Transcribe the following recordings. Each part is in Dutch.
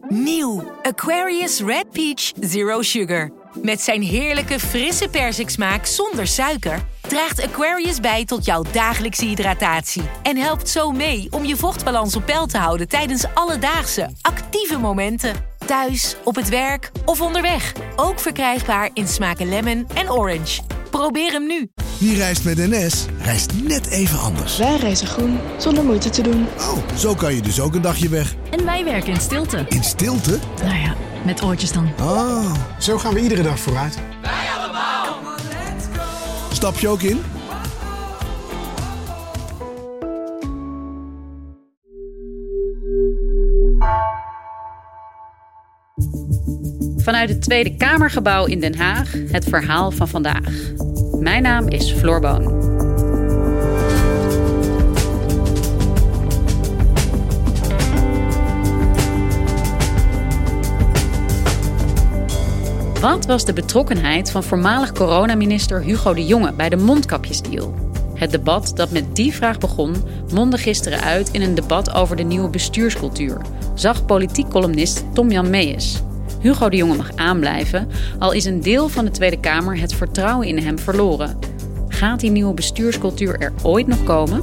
Nieuw Aquarius Red Peach Zero Sugar. Met zijn heerlijke frisse persiksmaak zonder suiker draagt Aquarius bij tot jouw dagelijkse hydratatie. En helpt zo mee om je vochtbalans op peil te houden tijdens alledaagse, actieve momenten. Thuis, op het werk of onderweg. Ook verkrijgbaar in smaken lemon en orange. Probeer hem nu. Wie reist met NS, reist net even anders. Wij reizen groen, zonder moeite te doen. Oh, zo kan je dus ook een dagje weg. En wij werken in stilte. In stilte? Nou ja, met oortjes dan. Oh. Zo gaan we iedere dag vooruit. Wij allemaal. Stap je ook in? Vanuit het Tweede Kamergebouw in Den Haag het verhaal van vandaag. Mijn naam is Floor Boon. Wat was de betrokkenheid van voormalig coronaminister Hugo de Jonge bij de mondkapjesdeal? Het debat dat met die vraag begon, mondde gisteren uit in een debat over de nieuwe bestuurscultuur, zag politiek columnist Tom-Jan Meijers. Hugo de Jonge mag aanblijven, al is een deel van de Tweede Kamer het vertrouwen in hem verloren. Gaat die nieuwe bestuurscultuur er ooit nog komen?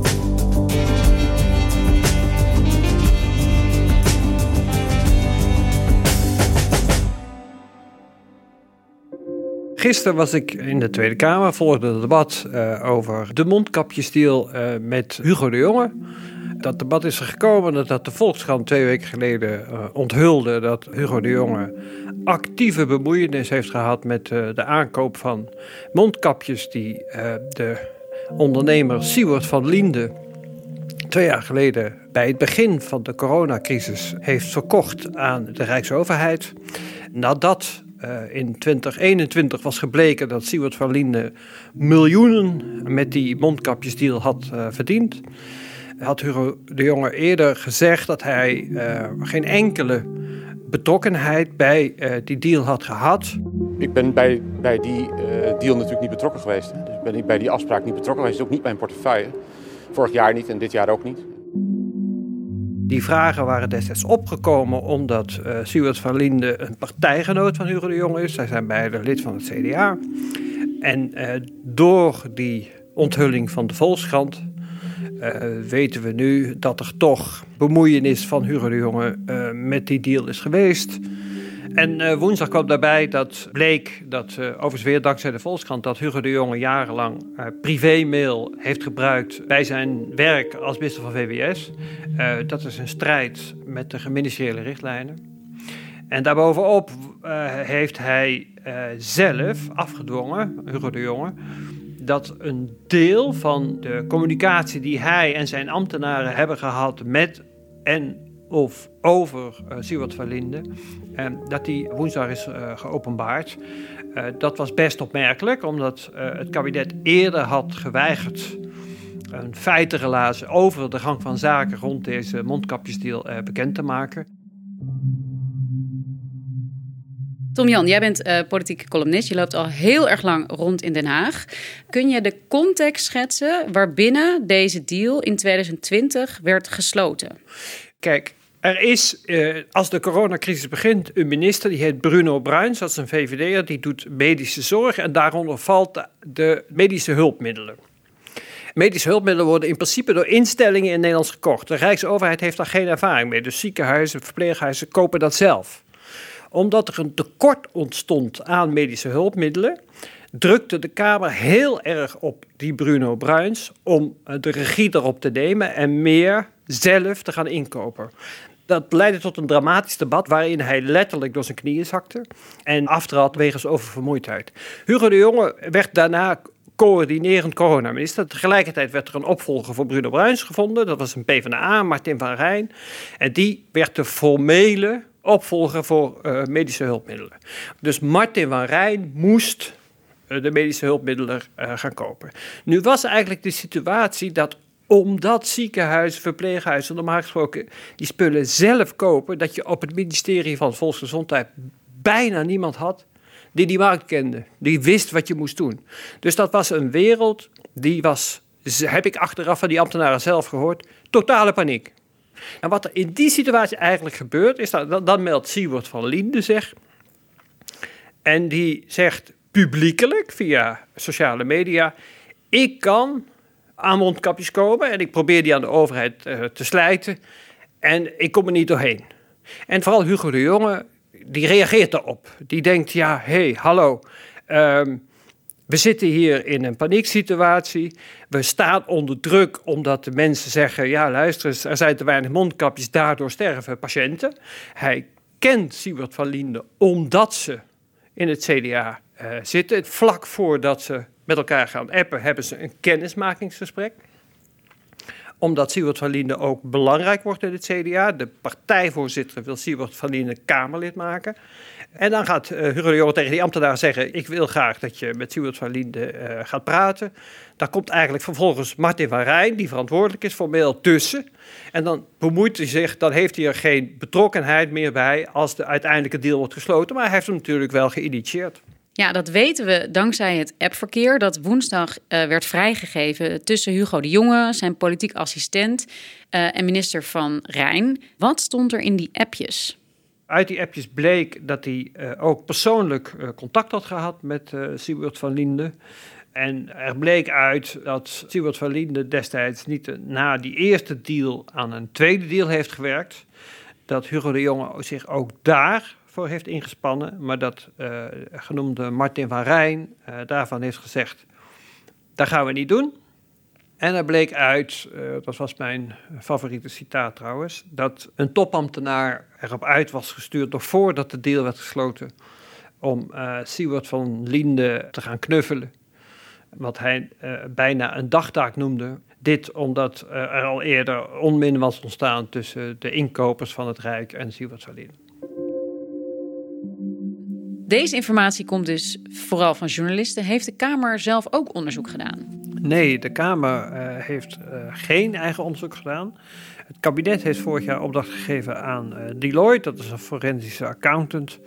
Gisteren was ik in de Tweede Kamer, volgde het debat over de mondkapjesdeal met Hugo de Jonge. Dat debat is er gekomen nadat de Volkskrant 2 weken geleden onthulde dat Hugo de Jonge actieve bemoeienis heeft gehad met de aankoop van mondkapjes die de ondernemer Siewert van Liende 2 jaar geleden bij het begin van de coronacrisis heeft verkocht aan de Rijksoverheid. Nadat in 2021 was gebleken dat Siewert van Liende miljoenen met die mondkapjesdeal had verdiend, had Hugo de Jonge eerder gezegd dat hij geen enkele betrokkenheid bij die deal had gehad. Ik ben bij die deal natuurlijk niet betrokken geweest. Dus ik ben bij die afspraak niet betrokken geweest. Het is ook niet mijn portefeuille. Vorig jaar niet en dit jaar ook niet. Die vragen waren destijds opgekomen omdat Siewert van Liende een partijgenoot van Hugo de Jonge is. Zij zijn beide lid van het CDA. En door die onthulling van de Volkskrant weten we nu dat er toch bemoeienis van Hugo de Jonge met die deal is geweest. En woensdag kwam daarbij dat bleek dat, overigens weer dankzij de Volkskrant, dat Hugo de Jonge jarenlang privémail heeft gebruikt bij zijn werk als minister van VWS. Dat is een strijd met de ministeriële richtlijnen. En daarbovenop heeft hij zelf afgedwongen, Hugo de Jonge, dat een deel van de communicatie die hij en zijn ambtenaren hebben gehad met en of over Siewert van Liende, dat die woensdag is geopenbaard. Dat was best opmerkelijk, omdat het kabinet eerder had geweigerd een feitenrelaas over de gang van zaken rond deze mondkapjesdeal bekend te maken. Tom-Jan, jij bent politieke columnist. Je loopt al heel erg lang rond in Den Haag. Kun je de context schetsen waarbinnen deze deal in 2020 werd gesloten? Kijk, er is, als de coronacrisis begint, een minister, die heet Bruno Bruins. Dat is een VVD'er, die doet medische zorg en daaronder valt de medische hulpmiddelen. Medische hulpmiddelen worden in principe door instellingen in Nederland gekocht. De Rijksoverheid heeft daar geen ervaring mee. Dus ziekenhuizen, verpleeghuizen kopen dat zelf. Omdat er een tekort ontstond aan medische hulpmiddelen, drukte de Kamer heel erg op die Bruno Bruins om de regie erop te nemen en meer zelf te gaan inkopen. Dat leidde tot een dramatisch debat waarin hij letterlijk door zijn knieën zakte en aftrad wegens oververmoeidheid. Hugo de Jonge werd daarna coördinerend coronaminister. Tegelijkertijd werd er een opvolger voor Bruno Bruins gevonden. Dat was een PvdA, Martin van Rijn. En die werd de formele opvolger voor medische hulpmiddelen. Dus Martin van Rijn moest de medische hulpmiddelen gaan kopen. Nu was eigenlijk de situatie dat omdat ziekenhuizen, verpleeghuizen normaal gesproken die spullen zelf kopen, dat je op het ministerie van Volksgezondheid bijna niemand had die markt kende. Die wist wat je moest doen. Dus dat was een wereld die was, heb ik achteraf van die ambtenaren zelf gehoord, totale paniek. En wat er in die situatie eigenlijk gebeurt, is dat dan meldt Siewert van Liende zich. En die zegt publiekelijk via sociale media: ik kan aan mondkapjes komen en ik probeer die aan de overheid te slijten. En ik kom er niet doorheen. En vooral Hugo de Jonge, die reageert daarop. Die denkt, hallo. We zitten hier in een panieksituatie. We staan onder druk omdat de mensen zeggen, ja luister eens, er zijn te weinig mondkapjes, daardoor sterven patiënten. Hij kent Siewert van Liende omdat ze in het CDA zitten. Vlak voordat ze met elkaar gaan appen, hebben ze een kennismakingsgesprek. Omdat Siewert van Liende ook belangrijk wordt in het CDA. De partijvoorzitter wil Siewert van Liende Kamerlid maken. En dan gaat Hugo de Jonge tegen die ambtenaar zeggen, ik wil graag dat je met Siewert van Liende gaat praten. Daar komt eigenlijk vervolgens Martin van Rijn, die verantwoordelijk is, formeel tussen. En dan bemoeit hij zich, dan heeft hij er geen betrokkenheid meer bij als de uiteindelijke deal wordt gesloten. Maar hij heeft hem natuurlijk wel geïnitieerd. Ja, dat weten we dankzij het appverkeer dat woensdag werd vrijgegeven tussen Hugo de Jonge, zijn politiek assistent en minister Van Rijn. Wat stond er in die appjes? Uit die appjes bleek dat hij ook persoonlijk contact had gehad met Siewert van Liende. En er bleek uit dat Siewert van Liende destijds niet na die eerste deal aan een tweede deal heeft gewerkt. Dat Hugo de Jonge zich ook daarvoor heeft ingespannen, maar dat genoemde Martin van Rijn daarvan heeft gezegd, dat gaan we niet doen. En er bleek uit, dat was mijn favoriete citaat trouwens, dat een topambtenaar erop uit was gestuurd nog voordat de deal werd gesloten om Siewert van Liende te gaan knuffelen. Wat hij bijna een dagtaak noemde. Dit omdat er al eerder onmin was ontstaan tussen de inkopers van het Rijk en Siewert van Liende. Deze informatie komt dus vooral van journalisten. Heeft de Kamer zelf ook onderzoek gedaan? Nee, de Kamer heeft geen eigen onderzoek gedaan. Het kabinet heeft vorig jaar opdracht gegeven aan Deloitte. Dat is een forensische accountant.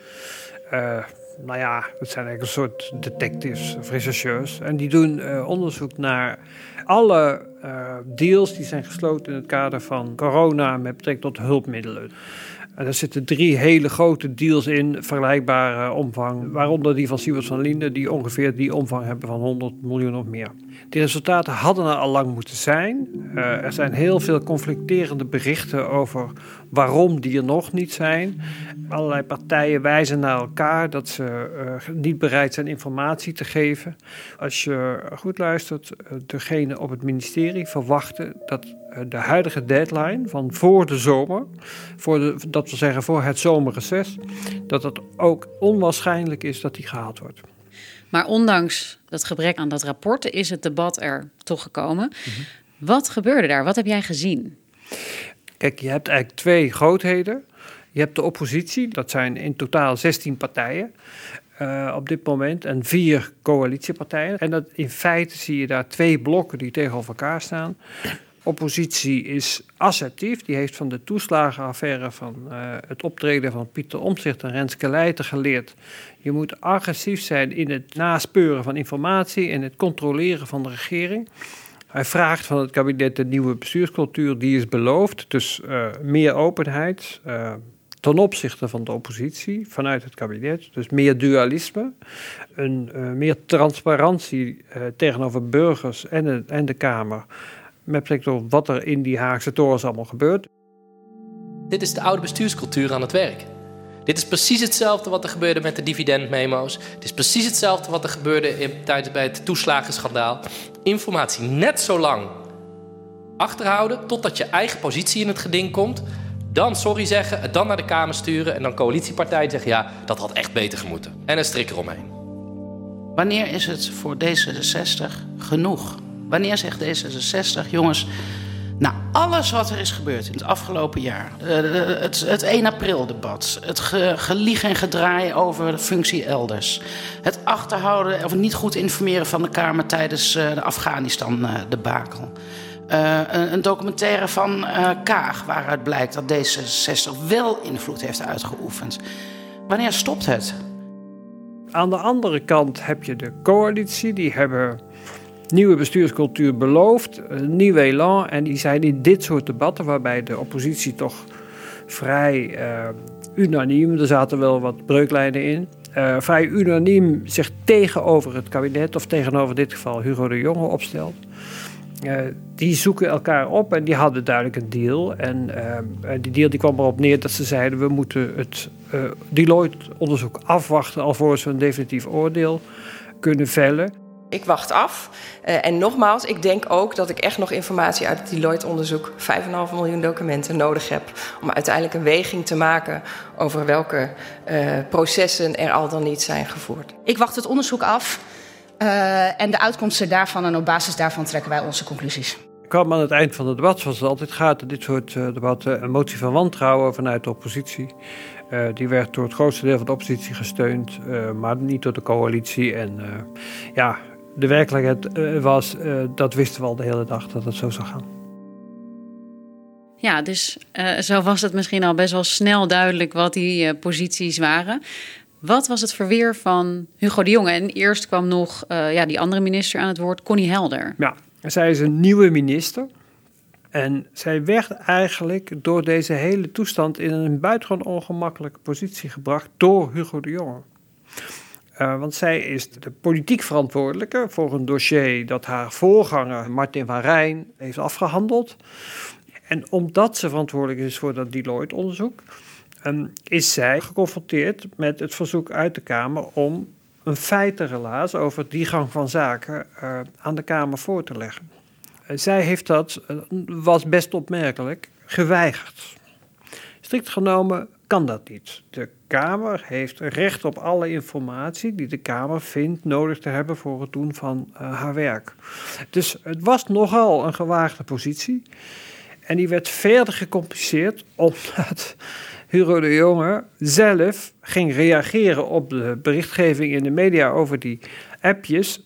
Dat zijn eigenlijk een soort detectives of rechercheurs. En die doen onderzoek naar alle deals die zijn gesloten in het kader van corona met betrekking tot hulpmiddelen. En er zitten 3 hele grote deals in, vergelijkbare omvang. Waaronder die van Siewert van Liende, die ongeveer die omvang hebben van 100 miljoen of meer. Die resultaten hadden er al lang moeten zijn. Er zijn heel veel conflicterende berichten over waarom die er nog niet zijn. Allerlei partijen wijzen naar elkaar dat ze niet bereid zijn informatie te geven. Als je goed luistert, degene op het ministerie verwachten dat de huidige deadline van voor de zomer, dat wil zeggen voor het zomerreces, dat het ook onwaarschijnlijk is dat die gehaald wordt. Maar ondanks dat gebrek aan dat rapport is het debat er toch gekomen. Mm-hmm. Wat gebeurde daar? Wat heb jij gezien? Kijk, je hebt eigenlijk 2 grootheden. Je hebt de oppositie, dat zijn in totaal 16 partijen op dit moment en 4 coalitiepartijen. En dat in feite zie je daar 2 blokken die tegenover elkaar staan. Oppositie is assertief. Die heeft van de toeslagenaffaire van het optreden van Pieter Omtzigt en Renske Leijten geleerd. Je moet agressief zijn in het naspeuren van informatie en het controleren van de regering. Hij vraagt van het kabinet de nieuwe bestuurscultuur die is beloofd. Dus meer openheid ten opzichte van de oppositie vanuit het kabinet. Dus meer dualisme, meer transparantie tegenover burgers en de Kamer. Met betrekking tot wat er in die Haagse torens allemaal gebeurt. Dit is de oude bestuurscultuur aan het werk. Dit is precies hetzelfde wat er gebeurde met de dividendmemo's. Het is precies hetzelfde wat er gebeurde bij het toeslagenschandaal. Informatie net zo lang achterhouden totdat je eigen positie in het geding komt. Dan sorry zeggen, het dan naar de Kamer sturen en dan coalitiepartijen zeggen ja, dat had echt beter gemoeten. En een strik eromheen. Wanneer is het voor D66 genoeg? Wanneer zegt D66, jongens, na alles wat er is gebeurd in het afgelopen jaar, het 1 april debat, het gelieg en gedraai over de functie elders, het achterhouden of niet goed informeren van de Kamer tijdens de Afghanistan debakel, een documentaire van Kaag waaruit blijkt dat D66 wel invloed heeft uitgeoefend. Wanneer stopt het? Aan de andere kant heb je de coalitie, die hebben nieuwe bestuurscultuur beloofd, een nieuw elan. En die zijn in dit soort debatten, waarbij de oppositie toch vrij unaniem, er zaten wel wat breuklijnen in, vrij unaniem zich tegenover het kabinet, of tegenover in dit geval Hugo de Jonge, opstelt. Die zoeken elkaar op en die hadden duidelijk een deal. En die deal die kwam erop neer dat ze zeiden, we moeten het Deloitte-onderzoek afwachten alvorens we een definitief oordeel kunnen vellen. Ik wacht af. En nogmaals, ik denk ook dat ik echt nog informatie uit het Deloitte-onderzoek, 5,5 miljoen documenten nodig heb om uiteindelijk een weging te maken over welke processen er al dan niet zijn gevoerd. Ik wacht het onderzoek af en de uitkomsten daarvan en op basis daarvan trekken wij onze conclusies. Er kwam aan het eind van het debat, zoals het altijd gaat in dit soort debatten, een motie van wantrouwen vanuit de oppositie. Die werd door het grootste deel van de oppositie gesteund, maar niet door de coalitie. En de werkelijkheid was, dat wisten we al de hele dag dat het zo zou gaan. Ja, dus zo was het misschien al best wel snel duidelijk wat die posities waren. Wat was het verweer van Hugo de Jonge? En eerst kwam nog die andere minister aan het woord, Connie Helder. Ja, zij is een nieuwe minister. En zij werd eigenlijk door deze hele toestand in een buitengewoon ongemakkelijke positie gebracht door Hugo de Jonge. Want zij is de politiek verantwoordelijke voor een dossier dat haar voorganger Martin van Rijn heeft afgehandeld. En omdat ze verantwoordelijk is voor dat Deloitte-onderzoek, is zij geconfronteerd met het verzoek uit de Kamer om een feitenrelaas over die gang van zaken aan de Kamer voor te leggen. Zij heeft dat, was best opmerkelijk, geweigerd. Strikt genomen kan dat niet. De Kamer heeft recht op alle informatie die de Kamer vindt nodig te hebben voor het doen van haar werk. Dus het was nogal een gewaagde positie. En die werd verder gecompliceerd omdat Hugo de Jonge zelf ging reageren op de berichtgeving in de media over die appjes.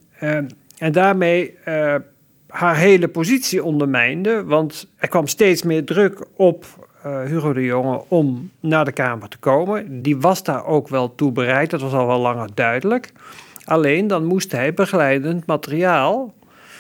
En daarmee haar hele positie ondermijnde. Want er kwam steeds meer druk op Hugo de Jonge om naar de Kamer te komen. Die was daar ook wel toe bereid, dat was al wel langer duidelijk. Alleen dan moest hij begeleidend materiaal,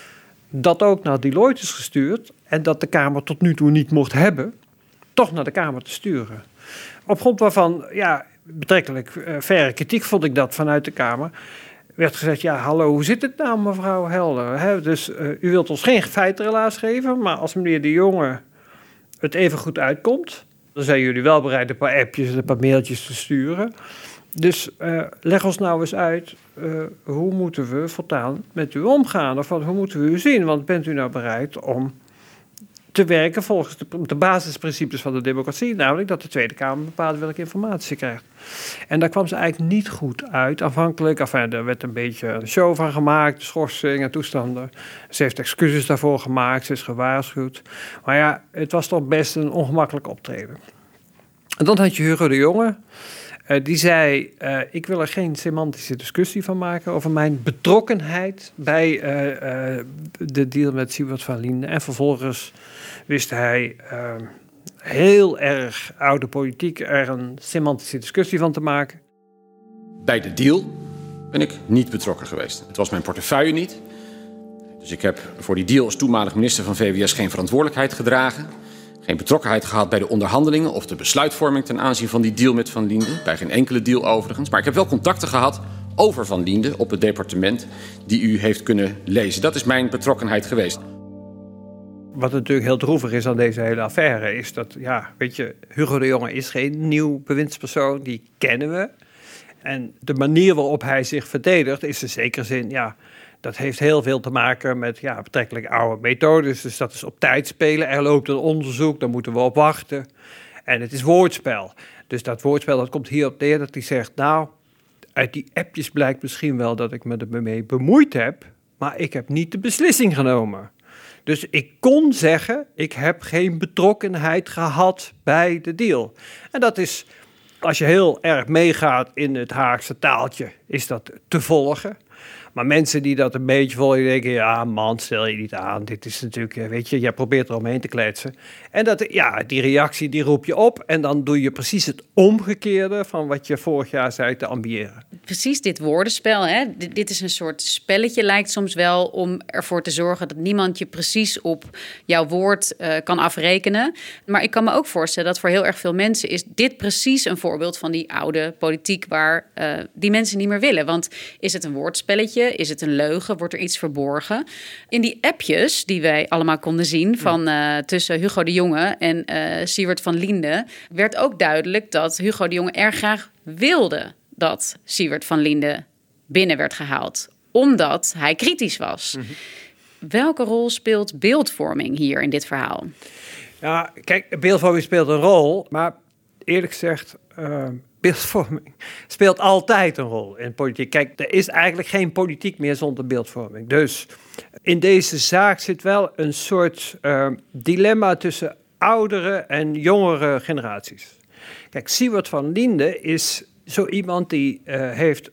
dat ook naar Deloitte is gestuurd en dat de Kamer tot nu toe niet mocht hebben, toch naar de Kamer te sturen. Op grond waarvan, betrekkelijk verre kritiek vond ik dat vanuit de Kamer, werd gezegd, hallo, hoe zit het nou mevrouw Helder? Hè? Dus u wilt ons geen feitenrelaas geven, maar als meneer de Jonge het even goed uitkomt, dan zijn jullie wel bereid een paar appjes en een paar mailtjes te sturen. Dus leg ons nou eens uit, hoe moeten we voortaan met u omgaan? Of hoe moeten we u zien? Want bent u nou bereid om te werken volgens de basisprincipes van de democratie, namelijk dat de Tweede Kamer bepaalt welke informatie ze krijgt. En daar kwam ze eigenlijk niet goed uit. Aanvankelijk, er werd een beetje een show van gemaakt, schorsing en toestanden. Ze heeft excuses daarvoor gemaakt, ze is gewaarschuwd. Maar het was toch best een ongemakkelijk optreden. En dan had je Hugo de Jonge. Die zei, ik wil er geen semantische discussie van maken over mijn betrokkenheid bij de deal met Siewert van Liende. En vervolgens wist hij heel erg oude politiek er een semantische discussie van te maken. Bij de deal ben ik niet betrokken geweest. Het was mijn portefeuille niet. Dus ik heb voor die deal als toenmalig minister van VWS geen verantwoordelijkheid gedragen. Geen betrokkenheid gehad bij de onderhandelingen of de besluitvorming ten aanzien van die deal met Van Liende. Bij geen enkele deal overigens. Maar ik heb wel contacten gehad over Van Liende op het departement die u heeft kunnen lezen. Dat is mijn betrokkenheid geweest. Wat natuurlijk heel droevig is aan deze hele affaire is dat, Hugo de Jonge is geen nieuw bewindspersoon. Die kennen we. En de manier waarop hij zich verdedigt is in zekere zin, dat heeft heel veel te maken met betrekkelijk oude methodes. Dus dat is op tijd spelen. Er loopt een onderzoek, daar moeten we op wachten. En het is woordspel. Dus dat woordspel dat komt hierop neer dat hij zegt, uit die appjes blijkt misschien wel dat ik me ermee bemoeid heb, maar ik heb niet de beslissing genomen. Dus ik kon zeggen, ik heb geen betrokkenheid gehad bij de deal. En dat is, als je heel erg meegaat in het Haagse taaltje, is dat te volgen. Maar mensen die dat een beetje volgen, die denken, ja man, stel je niet aan. Dit is natuurlijk, weet je, jij probeert er omheen te kletsen. En dat, ja, die reactie die roep je op en dan doe je precies het omgekeerde van wat je vorig jaar zei te ambiëren. Precies dit woordenspel, hè? Dit is een soort spelletje, lijkt soms wel, om ervoor te zorgen dat niemand je precies op jouw woord kan afrekenen. Maar ik kan me ook voorstellen dat voor heel erg veel mensen is dit precies een voorbeeld van die oude politiek waar die mensen niet meer willen. Want is het een woordspelletje? Is het een leugen? Wordt er iets verborgen? In die appjes die wij allemaal konden zien van tussen Hugo de Jonge en Siewert van Liende werd ook duidelijk dat Hugo de Jonge erg graag wilde dat Siewert van Liende binnen werd gehaald, omdat hij kritisch was. Mm-hmm. Welke rol speelt beeldvorming hier in dit verhaal? Ja, kijk, beeldvorming speelt een rol, maar eerlijk gezegd, beeldvorming speelt altijd een rol in politiek. Kijk, er is eigenlijk geen politiek meer zonder beeldvorming. Dus in deze zaak zit wel een soort dilemma tussen oudere en jongere generaties. Kijk, Siewert van Liende is zo iemand die heeft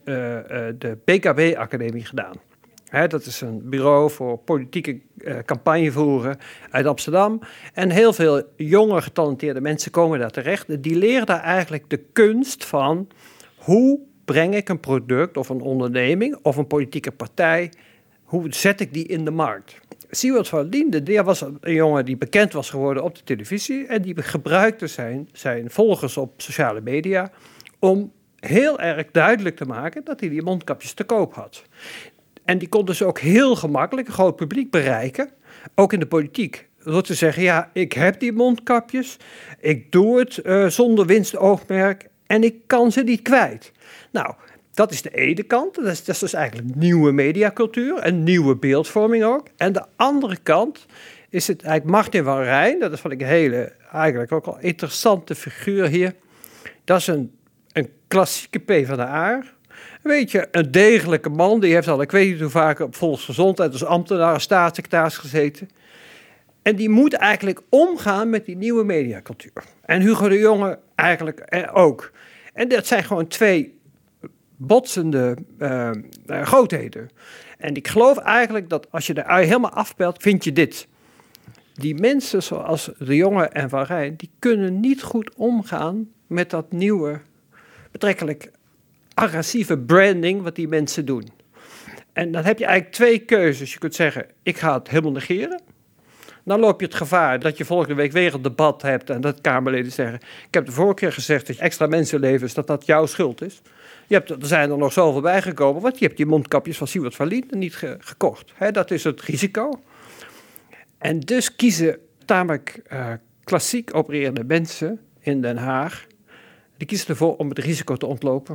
de BKB-academie gedaan. Dat is een bureau voor politieke campagne voeren uit Amsterdam. En heel veel jonge getalenteerde mensen komen daar terecht. Die leren daar eigenlijk de kunst van hoe breng ik een product of een onderneming of een politieke partij, hoe zet ik die in de markt. Siewert van Liende, die was een jongen die bekend was geworden op de televisie en die gebruikte zijn volgers op sociale media om heel erg duidelijk te maken dat hij die mondkapjes te koop had. En die kon dus ook heel gemakkelijk een groot publiek bereiken, ook in de politiek. Door te zeggen, ja, ik heb die mondkapjes, ik doe het zonder winstoogmerk en ik kan ze niet kwijt. Nou, dat is de ene kant, dat is dus eigenlijk nieuwe mediacultuur en nieuwe beeldvorming ook. En de andere kant is het eigenlijk Martin van Rijn, dat is van een hele, eigenlijk ook al interessante figuur hier. Dat is een klassieke PvdA. Weet je, een degelijke man, die heeft al, ik weet niet hoe vaak op volksgezondheid als ambtenaar, staatssecretaris gezeten. En die moet eigenlijk omgaan met die nieuwe mediacultuur. En Hugo de Jonge eigenlijk ook. En dat zijn gewoon twee botsende grootheden. En ik geloof eigenlijk dat als je er helemaal afpelt, vind je dit. Die mensen zoals de Jonge en Van Rijn, die kunnen niet goed omgaan met dat nieuwe, betrekkelijk agressieve branding wat die mensen doen. En dan heb je eigenlijk twee keuzes. Je kunt zeggen, ik ga het helemaal negeren. Dan loop je het gevaar dat je volgende week weer een debat hebt en dat Kamerleden zeggen, ik heb de vorige keer gezegd dat je extra mensenlevens, dat jouw schuld is. Er zijn er nog zoveel bijgekomen, want je hebt die mondkapjes van Siewert van Liende niet gekocht. Dat is het risico. En dus kiezen tamelijk klassiek opererende mensen in Den Haag, die kiezen ervoor om het risico te ontlopen.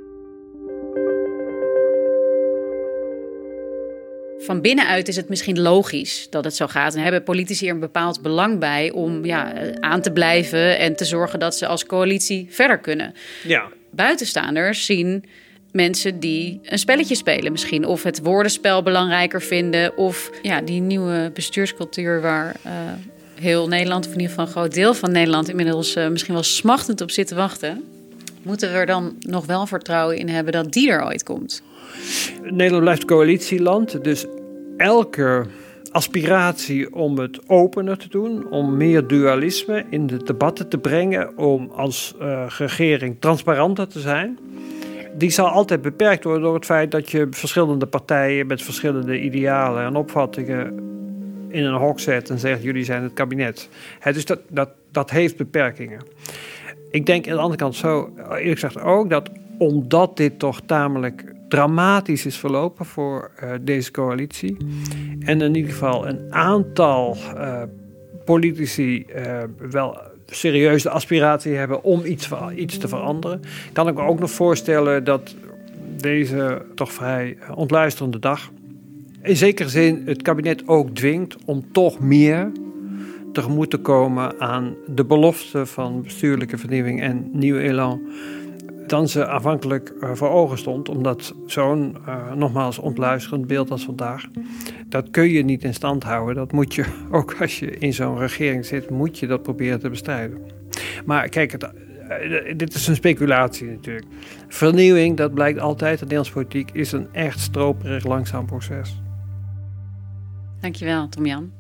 Van binnenuit is het misschien logisch dat het zo gaat. En hebben politici er een bepaald belang bij om aan te blijven en te zorgen dat ze als coalitie verder kunnen. Ja. Buitenstaanders zien mensen die een spelletje spelen misschien. Of het woordenspel belangrijker vinden. Of die nieuwe bestuurscultuur waar heel Nederland, of in ieder geval een groot deel van Nederland, inmiddels misschien wel smachtend op zit te wachten. Moeten we er dan nog wel vertrouwen in hebben dat die er ooit komt? Nederland blijft coalitieland, dus elke aspiratie om het opener te doen, om meer dualisme in de debatten te brengen, om als regering transparanter te zijn, die zal altijd beperkt worden door het feit dat je verschillende partijen met verschillende idealen en opvattingen in een hok zet en zegt, jullie zijn het kabinet. Dus dat heeft beperkingen. Ik denk aan de andere kant zo, eerlijk gezegd ook, dat omdat dit toch tamelijk dramatisch is verlopen voor deze coalitie en in ieder geval een aantal politici wel serieus de aspiratie hebben om iets te veranderen, kan ik me ook nog voorstellen dat deze toch vrij ontluisterende dag in zekere zin het kabinet ook dwingt om toch meer tegemoet te komen aan de belofte van bestuurlijke vernieuwing en nieuw elan dan ze aanvankelijk voor ogen stond. Omdat zo'n, nogmaals, ontluisterend beeld als vandaag, dat kun je niet in stand houden. Dat moet je, ook als je in zo'n regering zit, moet je dat proberen te bestrijden. Maar kijk, dit is een speculatie natuurlijk. Vernieuwing, dat blijkt altijd in de Nederlandse politiek, is een echt stroperig langzaam proces. Dankjewel, Tom-Jan.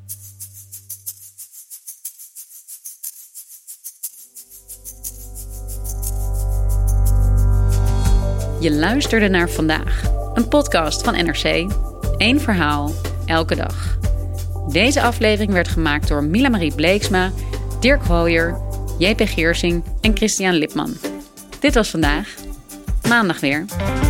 Je luisterde naar Vandaag, een podcast van NRC. 1 verhaal, elke dag. Deze aflevering werd gemaakt door Mila-Marie Bleeksma, Dirk Hooyer, JP Geersing en Christian Lipman. Dit was Vandaag. Maandag weer.